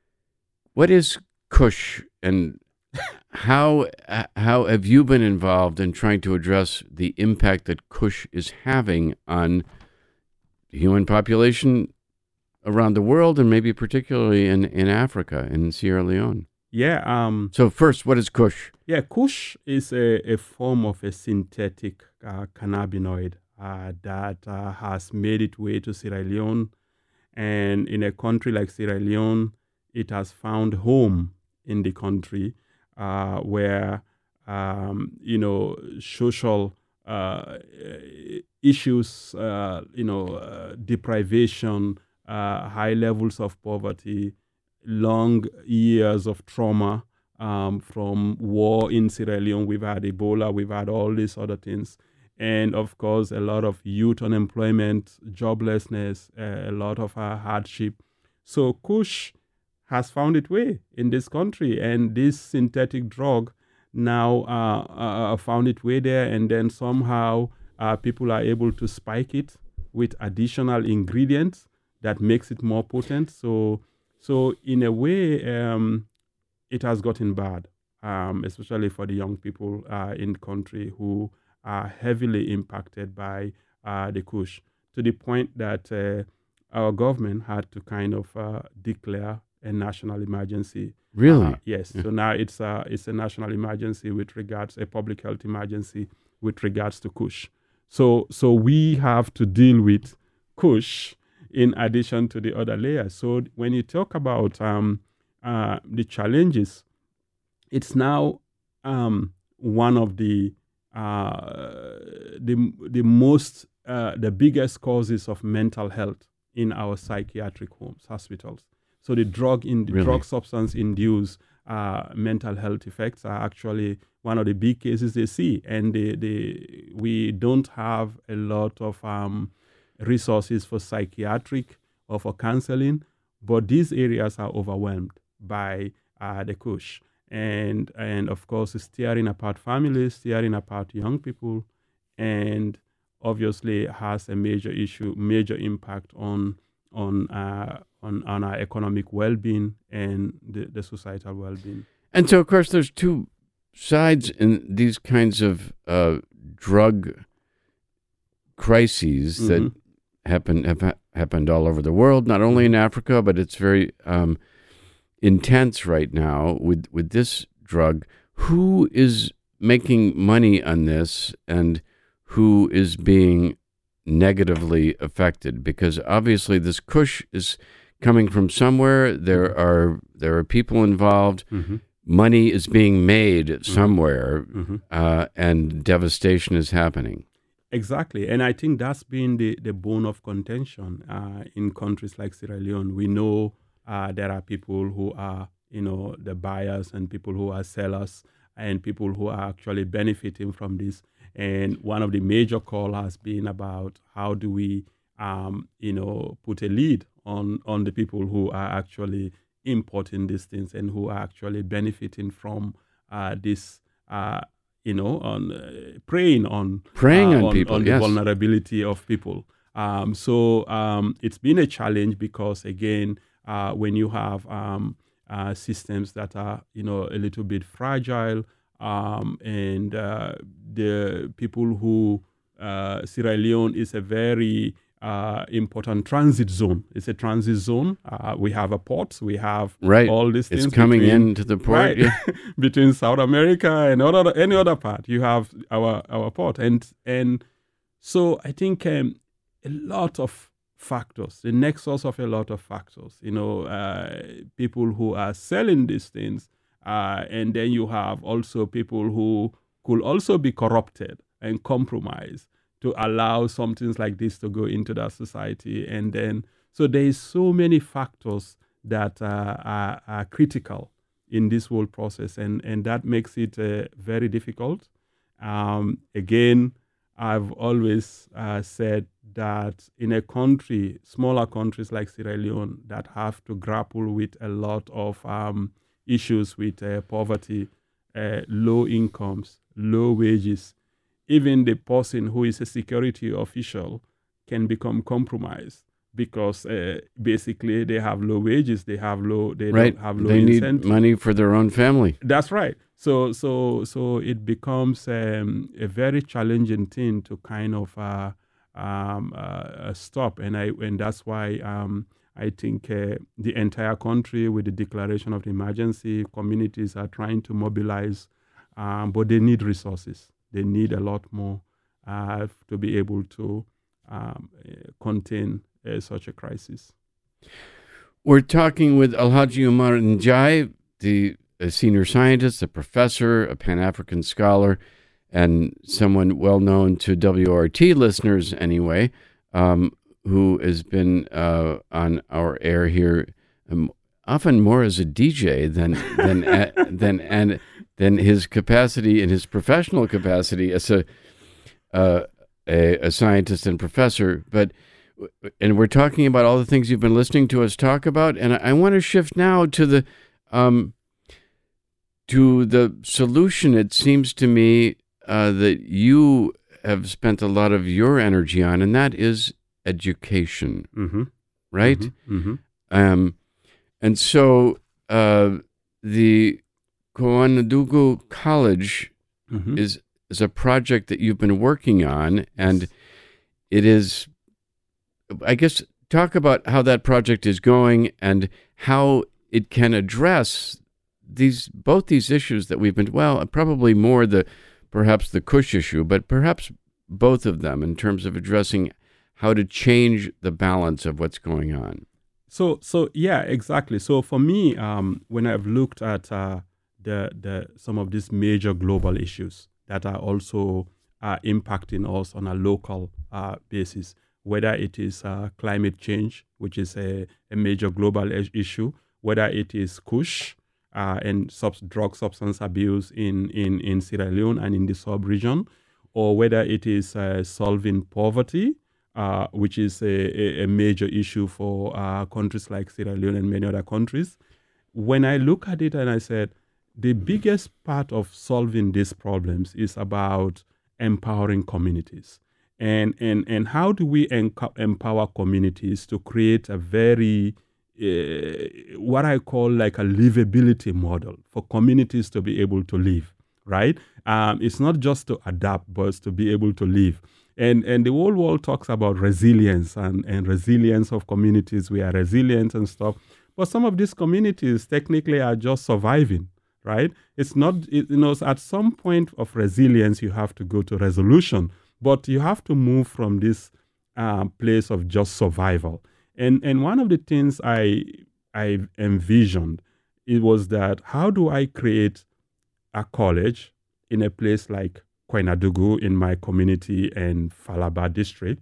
what is Kush, and how uh, how have you been involved in trying to address the impact that Kush is having on the human population around the world, and maybe particularly in, in Africa, in Sierra Leone? Yeah. Um. So first, what is Kush? Yeah. Kush is a, a form of a synthetic uh, cannabinoid uh, that uh, has made its way to Sierra Leone, and in a country like Sierra Leone, it has found home in the country, uh, where um, you know social uh, issues, uh, you know, uh, deprivation, uh, high levels of poverty, long years of trauma um, from war in Sierra Leone. We've had Ebola, we've had all these other things. And of course, a lot of youth unemployment, joblessness, uh, a lot of uh, hardship. So Kush has found its way in this country, and this synthetic drug now uh, uh, found its way there, and then somehow uh, people are able to spike it with additional ingredients that makes it more potent. So So in a way, um, it has gotten bad, um, especially for the young people uh, in the country who are heavily impacted by uh, the Kush, to the point that uh, our government had to kind of uh, declare a national emergency. Really? Uh, yes. Yeah. So now it's a, it's a national emergency with regards, a public health emergency with regards to Kush. So, so we have to deal with Kush in addition to the other layers. So when you talk about um, uh, the challenges, it's now um, one of the uh, the the most uh, the biggest causes of mental health in our psychiatric homes, hospitals. So the drug in the Really? drug substance induced uh, mental health effects are actually one of the big cases they see, and they, they we don't have a lot of um, resources for psychiatric or for counseling, but these areas are overwhelmed by uh, the Kush. And, and of course, it's tearing apart families, tearing apart young people, and obviously has a major issue, major impact on on uh, on, on our economic well-being and the, the societal well-being. And so, of course, there's two sides in these kinds of uh, drug crises Mm-hmm. that happen have ha- happened all over the world, not only in Africa, but it's very um, intense right now with, with this drug. Who is making money on this, and who is being negatively affected? Because obviously this Kush is coming from somewhere. There are there are people involved. Mm-hmm. Money is being made somewhere, Mm-hmm. uh, and devastation is happening. Exactly. And I think that's been the, the bone of contention uh, in countries like Sierra Leone. We know uh, there are people who are, you know, the buyers, and people who are sellers, and people who are actually benefiting from this. And one of the major calls has been about how do we, um, you know, put a lid on, on the people who are actually importing these things and who are actually benefiting from uh, this uh you know, on uh, preying on Preying uh, on on, people, on yes. the vulnerability of people. Um, so um, it's been a challenge because, again, uh, when you have um, uh, systems that are, you know, a little bit fragile, um, and uh, the people who uh, Sierra Leone is a very uh, important transit zone. It's a transit zone. Uh, we have a port. We have Right. all these It's things coming between- into the port. Right. Yeah. between South America and other, any other part. You have our our port, and and so I think um, a lot of factors, the nexus of a lot of factors. You know, uh, people who are selling these things, uh, and then you have also people who could also be corrupted and compromised to allow some things like this to go into that society, and then so there is so many factors that uh, are, are critical in this whole process, and, and that makes it uh, very difficult. Um, again, I've always uh, said that in a country, smaller countries like Sierra Leone, that have to grapple with a lot of um, issues with uh, poverty, uh, low incomes, low wages, even the person who is a security official can become compromised because uh, basically they have low wages, they have low, they right. don't have low they incentive. need money for their own family. That's right. So, so, so it becomes um, a very challenging thing to kind of uh, um, uh, stop, and I, and that's why um, I think uh, the entire country, with the declaration of the emergency, communities are trying to mobilize, um, but they need resources. They need a lot more uh, to be able to um, uh, contain uh, such a crisis. We're talking with Alhaji Umar Njai, the a senior scientist, a professor, a Pan-African scholar, and someone well known to W O R T listeners anyway, um, who has been uh, on our air here um, often more as a D J than than a, than and than his capacity in his professional capacity as a, uh, a a scientist and professor. But and we're talking about all the things you've been listening to us talk about, and I, I want to shift now to the. Um, To the solution, it seems to me uh, that you have spent a lot of your energy on, and that is education, mm-hmm. right? Mm-hmm. Mm-hmm. Um, and so uh, the Koanadugu College mm-hmm. is is a project that you've been working on, and it is, I guess, talk about how that project is going and how it can address these both these issues that we've been, well, probably more the perhaps the Kush issue, but perhaps both of them in terms of addressing how to change the balance of what's going on. So, so yeah, exactly. So for me, um, when I've looked at uh, the the some of these major global issues that are also uh, impacting us on a local uh, basis, whether it is uh, climate change, which is a, a major global issue, whether it is Kush, Uh, and sub- drug substance abuse in, in, in Sierra Leone and in the sub-region, or whether it is uh, solving poverty, uh, which is a, a, a major issue for uh, countries like Sierra Leone and many other countries. When I look at it and I said, the biggest part of solving these problems is about empowering communities. And, and, and how do we enco- empower communities to create a very Uh, what I call like a livability model for communities to be able to live, right? Um, it's not just to adapt, but it's to be able to live. And and the whole world talks about resilience and, and resilience of communities. We are resilient and stuff. But some of these communities technically are just surviving, right? It's not, it, you know, at some point of resilience, you have to go to resolution. But you have to move from this uh, place of just survival. And and one of the things I I envisioned, it was that how do I create a college in a place like Koinadugu in my community and Falaba district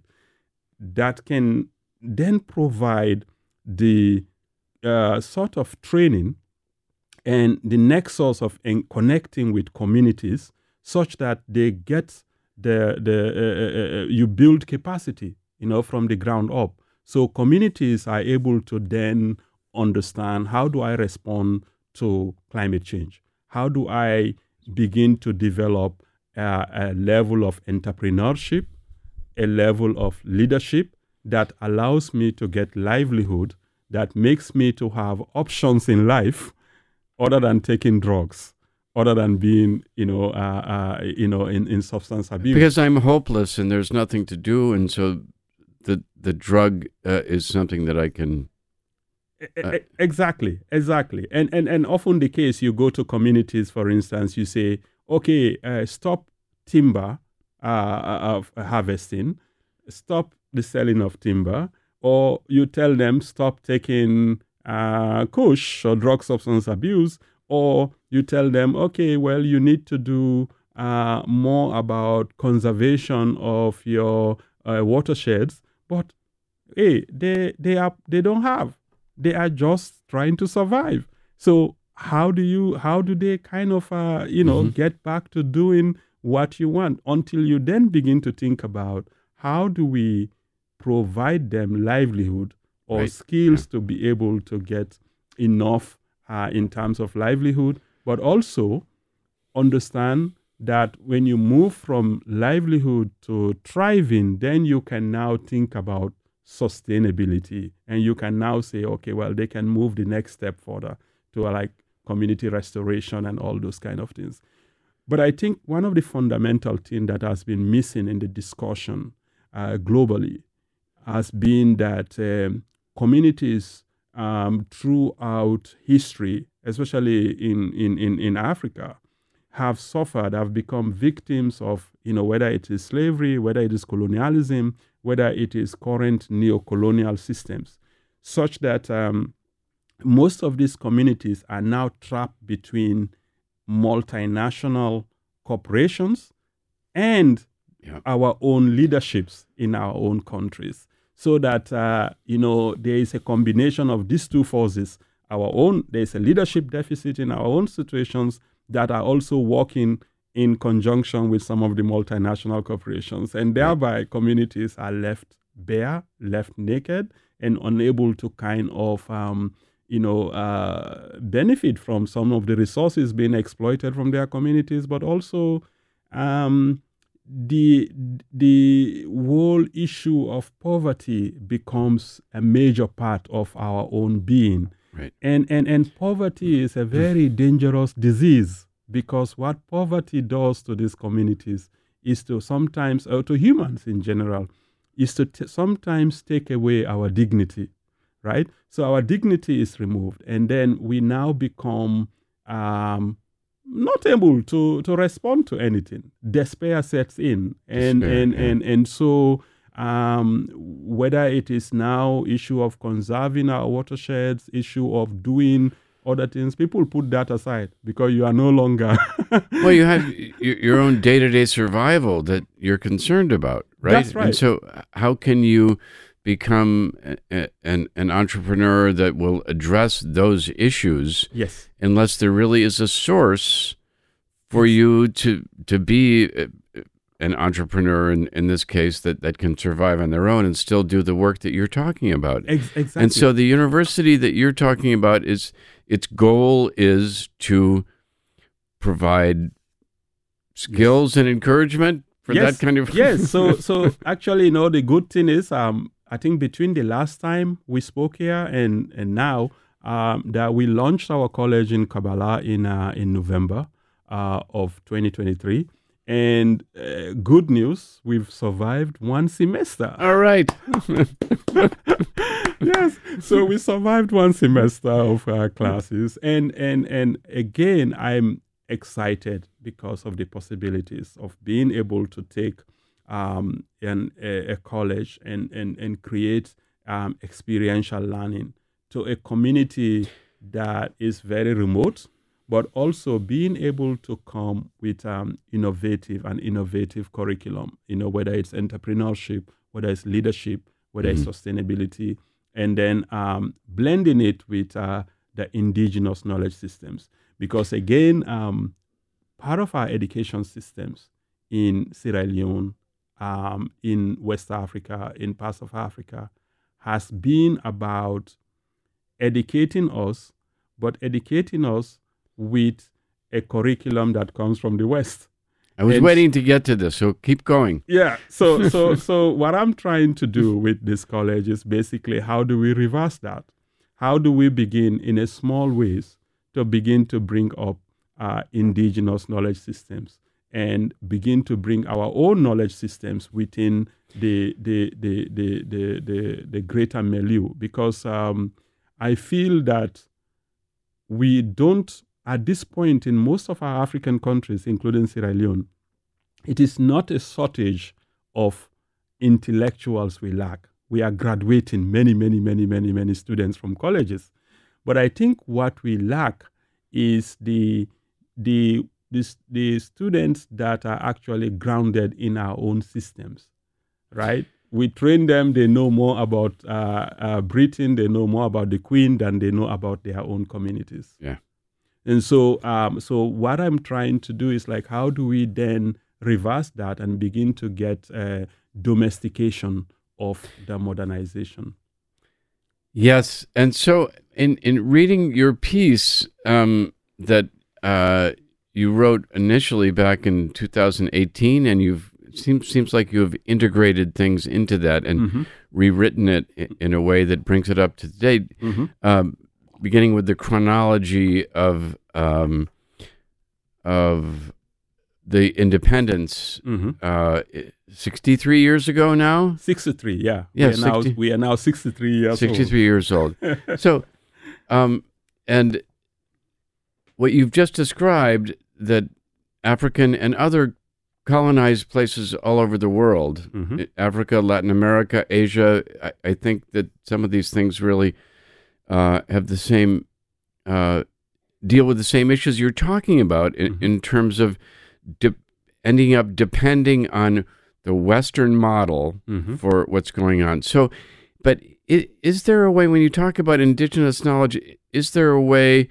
that can then provide the uh, sort of training and the nexus of en- connecting with communities such that they get the the uh, uh, you build capacity, you know, from the ground up. So communities are able to then understand, how do I respond to climate change? How do I begin to develop uh, a level of entrepreneurship, a level of leadership that allows me to get livelihood, that makes me to have options in life other than taking drugs, other than being, you know, uh, uh, you know, in, in substance abuse. Because I'm hopeless and there's nothing to do, and so the the drug uh, is something that I can. Uh, exactly, exactly, and and and often the case, you go to communities, for instance, you say, okay, uh, stop timber uh, of harvesting, stop the selling of timber, or you tell them stop taking uh, Kush or drug substance abuse, or you tell them, okay, well, you need to do uh, more about conservation of your uh, watersheds. But hey, they they are they don't have. they are just trying to survive. So how do you, how do they kind of, uh, you know, mm-hmm. get back to doing what you want, until you then begin to think about how do we provide them livelihood or right. skills yeah. to be able to get enough uh, in terms of livelihood, but also understand that when you move from livelihood to thriving, then you can now think about sustainability, and you can now say, okay, well, they can move the next step further to uh, like community restoration and all those kind of things. But I think one of the fundamental things that has been missing in the discussion uh, globally has been that um, communities um, throughout history, especially in, in, in, in Africa, have suffered, have become victims of, you know, whether it is slavery, whether it is colonialism, whether it is current neo-colonial systems, such that um, most of these communities are now trapped between multinational corporations and yeah. our own leaderships in our own countries. So that, uh, you know, there is a combination of these two forces. Our own, there's a leadership deficit in our own situations that are also working in conjunction with some of the multinational corporations. And thereby communities are left bare, left naked, and unable to kind of, um, you know, uh, benefit from some of the resources being exploited from their communities, but also um, the the whole issue of poverty becomes a major part of our own being. Right. And, and, and poverty is a very dangerous disease, because what poverty does to these communities is to sometimes, or to humans in general, is to t- sometimes take away our dignity. Right? So our dignity is removed, and then we now become um, not able to, to respond to anything. Despair sets in. And Despair, and, yeah. and, and so um, whether it is now issue of conserving our watersheds, issue of doing other things, people put that aside because you are no longer... Well, you have your own day-to-day survival that you're concerned about, right? That's right. And so how can you become a, a, an, an entrepreneur that will address those issues yes. unless there really is a source for you to to be a, an entrepreneur in, in this case that, that can survive on their own and still do the work that you're talking about. Ex- exactly. And so the university that you're talking about, is its goal is to provide skills yes. and encouragement for yes. that kind of... Yes, so so actually, you know, the good thing is, um, I think between the last time we spoke here and, and now, um, that we launched our college in Kabbalah in uh, in November uh, of twenty twenty-three. And uh, good news, we've survived one semester. All right. Yes, so we survived one semester of uh, classes. And, and, and again, I'm excited because of the possibilities of being able to take um, an, a, a college and, and, and create um, experiential learning to a community that is very remote, but also being able to come with um, innovative and innovative curriculum, you know, whether it's entrepreneurship, whether it's leadership, whether mm-hmm. it's sustainability, and then um, blending it with uh, the indigenous knowledge systems. Because again, um, part of our education systems in Sierra Leone, um, in West Africa, in parts of Africa, has been about educating us, but educating us with a curriculum that comes from the West. I was and waiting to get to this, so keep going. Yeah, so so so what I'm trying to do with this college is basically, how do we reverse that? How do we begin in a small ways to begin to bring up uh, indigenous knowledge systems and begin to bring our own knowledge systems within the the the the the the, the greater milieu? Because um, I feel that we don't, at this point in most of our African countries, including Sierra Leone, it is not a shortage of intellectuals we lack. We are graduating many, many, many, many, many students from colleges. But I think what we lack is the, the, the, the students that are actually grounded in our own systems, right? we train them, they know more about uh, uh, Britain, they know more about the Queen than they know about their own communities. Yeah. And so, um, so what I'm trying to do is like, how do we then reverse that and begin to get uh, domestication of the modernization? Yes, and so in in reading your piece um, that uh, you wrote initially back in two thousand eighteen, and you've it seems seems like you have integrated things into that and Mm-hmm. rewritten it in, in a way that brings it up to date. Mm-hmm. Um, beginning with the chronology of um, of the independence, Mm-hmm. uh, sixty-three years ago now. sixty-three, yeah. Yeah, we, are now, sixty we are now sixty-three years sixty-three years old. So, um, and what you've just described, that African and other colonized places all over the world, Mhm. Africa, Latin America, Asia, I, I think that some of these things really uh, have the same, uh, deal with the same issues you're talking about in, Mhm. in terms of de- ending up depending on the Western model Mhm. for what's going on. So, but is, is there a way, when you talk about indigenous knowledge, is there a way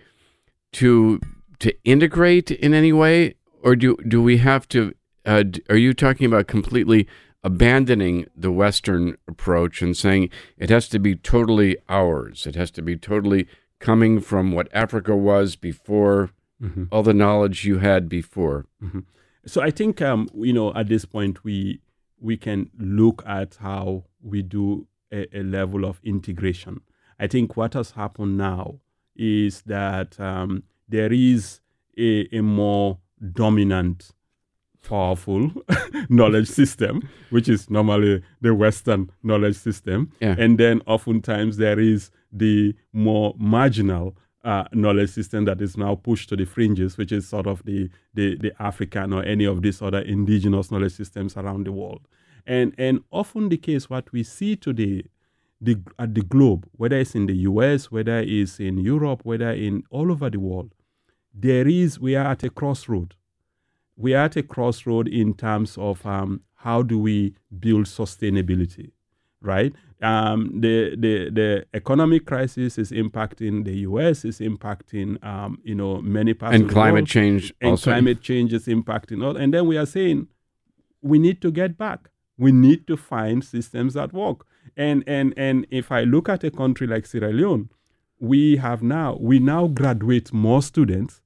to to integrate in any way, or do do we have to? Uh, d- are you talking about completely abandoning the Western approach and saying it has to be totally ours? It has to be totally coming from what Africa was before, Mhm. all the knowledge you had before. So I think um, you know at this point we we can look at how we do a, a level of integration. I think what has happened now is that um, there is a, a more dominant, powerful knowledge system, which is normally the Western knowledge system, Yeah. and then oftentimes there is the more marginal uh, knowledge system that is now pushed to the fringes, which is sort of the, the, the African or any of these other indigenous knowledge systems around the world. And and often the case, what we see today the, at the globe, whether it's in the U S, whether it's in Europe, whether in all over the world, there is, we are at a crossroad. We are at a crossroad in terms of um, how do we build sustainability, right? Um, the, the the economic crisis is impacting the U S, is impacting um, you know many parts And of the climate world. change And also. climate change is impacting all. And then we are saying we need to get back. We need to find systems that work. And and and if I look at a country like Sierra Leone, we have now we now graduate more students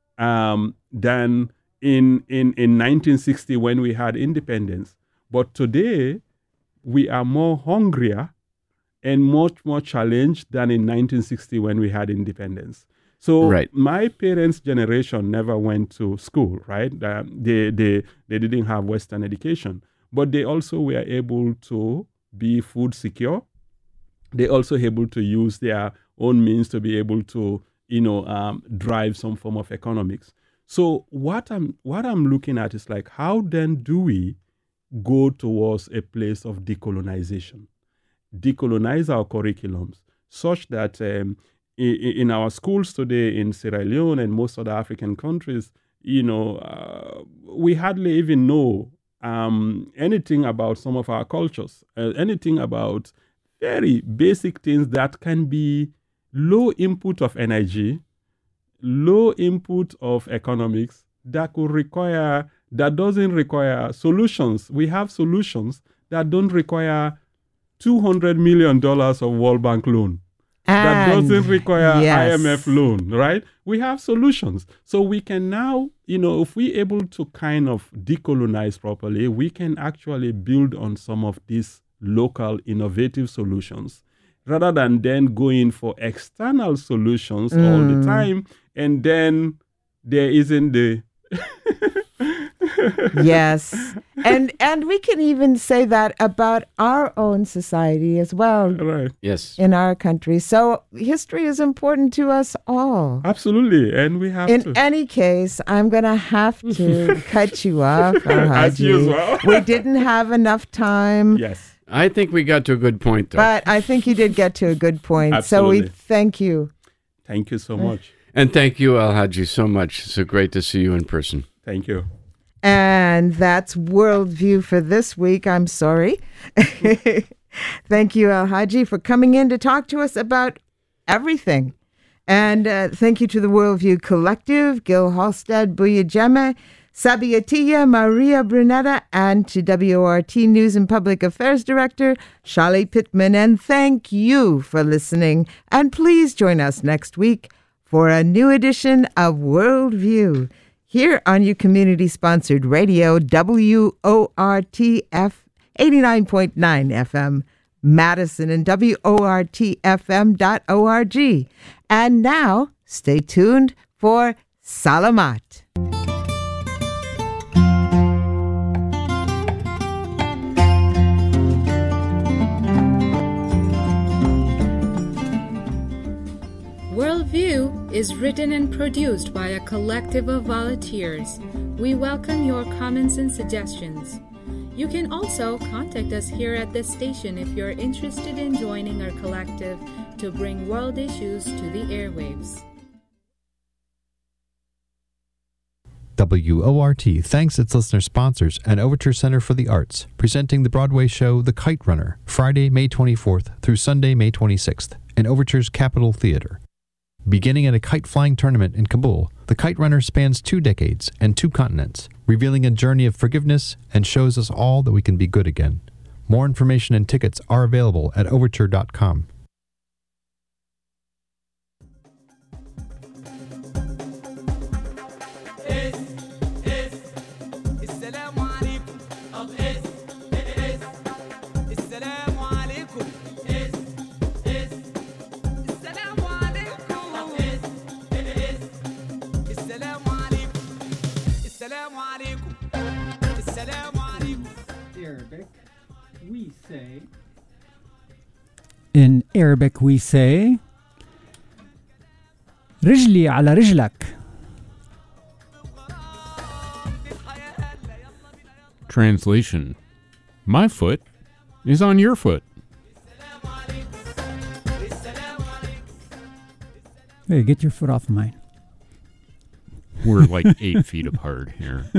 um, than in in in nineteen sixty when we had independence. But today we are more hungrier and much more challenged than in nineteen sixty when we had independence. So Right. my parents' generation never went to school, right? Um, they, they, they didn't have Western education, but they also were able to be food secure. They also able to use their own means to be able to, you know, um, drive some form of economics. So what I'm what I'm looking at is like, how then do we go towards a place of decolonization, decolonize our curriculums such that um, in, in our schools today in Sierra Leone and most other African countries, you know, uh, we hardly even know um, anything about some of our cultures, uh, anything about very basic things that can be low input of energy, low input of economics that could require, that doesn't require solutions. We have solutions that don't require two hundred million dollars of World Bank loan. That And doesn't require yes. I M F loan, right? We have solutions. So we can now, you know, if we're able to kind of decolonize properly, we can actually build on some of these local innovative solutions rather than then going for external solutions all Mm. the time. And then there isn't the... Yes. And and we can even say that about our own society as well Right. Yes. in our country. So history is important to us all. Absolutely. And we have In to. any case, I'm going to have to cut you off. As Alhaji. usual. We didn't have enough time, Yes. I think we got to a good point, though. but I think you did get to a good point. So we Absolutely. thank you. Thank you so much. And thank you, Alhaji, so much. So great to see you in person. Thank you. And that's Worldview for this week. I'm sorry. Thank you, Alhaji, for coming in to talk to us about everything. And uh, thank you to the Worldview Collective, Gil Halstead, Buya Jeme, Sabiatia, Maria Brunetta, and to W O R T News and Public Affairs Director, Shali Pittman. And thank you for listening. And please join us next week for a new edition of Worldview here on your community-sponsored radio, W O R T F eighty-nine point nine F M, Madison, and W O R T F M dot org. And now, stay tuned for Salamat. Worldview is written and produced by a collective of volunteers. We welcome your comments and suggestions. You can also contact us here at this station if you're interested in joining our collective to bring world issues to the airwaves. W O R T thanks its listener sponsors and Overture Center for the Arts, presenting the Broadway show The Kite Runner, Friday, May twenty-fourth through Sunday, May twenty-sixth, in Overture's Capitol Theater. Beginning at a kite-flying tournament in Kabul, The Kite Runner spans two decades and two continents, revealing a journey of forgiveness and shows us all that we can be good again. More information and tickets are available at overture dot com. We say, in Arabic we say, رجلي على رجلك. Translation: my foot is on your foot. Hey, get your foot off mine. We're like eight feet apart here.